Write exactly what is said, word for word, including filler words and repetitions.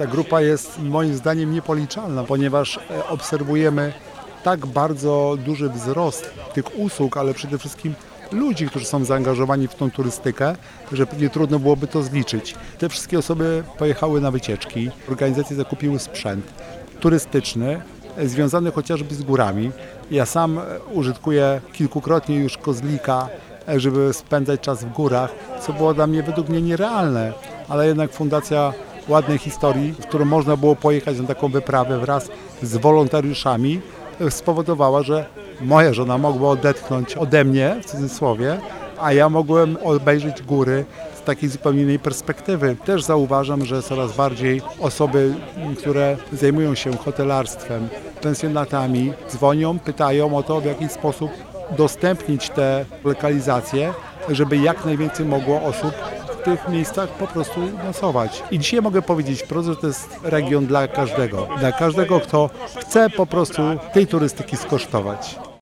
Ta grupa jest moim zdaniem niepoliczalna, ponieważ obserwujemy tak bardzo duży wzrost tych usług, ale przede wszystkim ludzi, którzy są zaangażowani w tą turystykę, że pewnie trudno byłoby to zliczyć. Te wszystkie osoby pojechały na wycieczki, organizacje zakupiły sprzęt turystyczny, związany chociażby z górami. Ja sam użytkuję kilkukrotnie już kozlika, żeby spędzać czas w górach, co było dla mnie według mnie nierealne, ale jednak Fundacja Ładnej Historii, w którą można było pojechać na taką wyprawę wraz z wolontariuszami, spowodowała, że moja żona mogła odetchnąć ode mnie, w cudzysłowie, a ja mogłem obejrzeć góry z takiej zupełnie innej perspektywy. Też zauważam, że coraz bardziej osoby, które zajmują się hotelarstwem, pensjonatami, dzwonią, pytają o to, w jaki sposób udostępnić te lokalizacje, żeby jak najwięcej mogło osób w tych miejscach po prostu nocować. I dzisiaj mogę powiedzieć wprost, że to jest region dla każdego. Dla każdego, kto chce po prostu tej turystyki skosztować.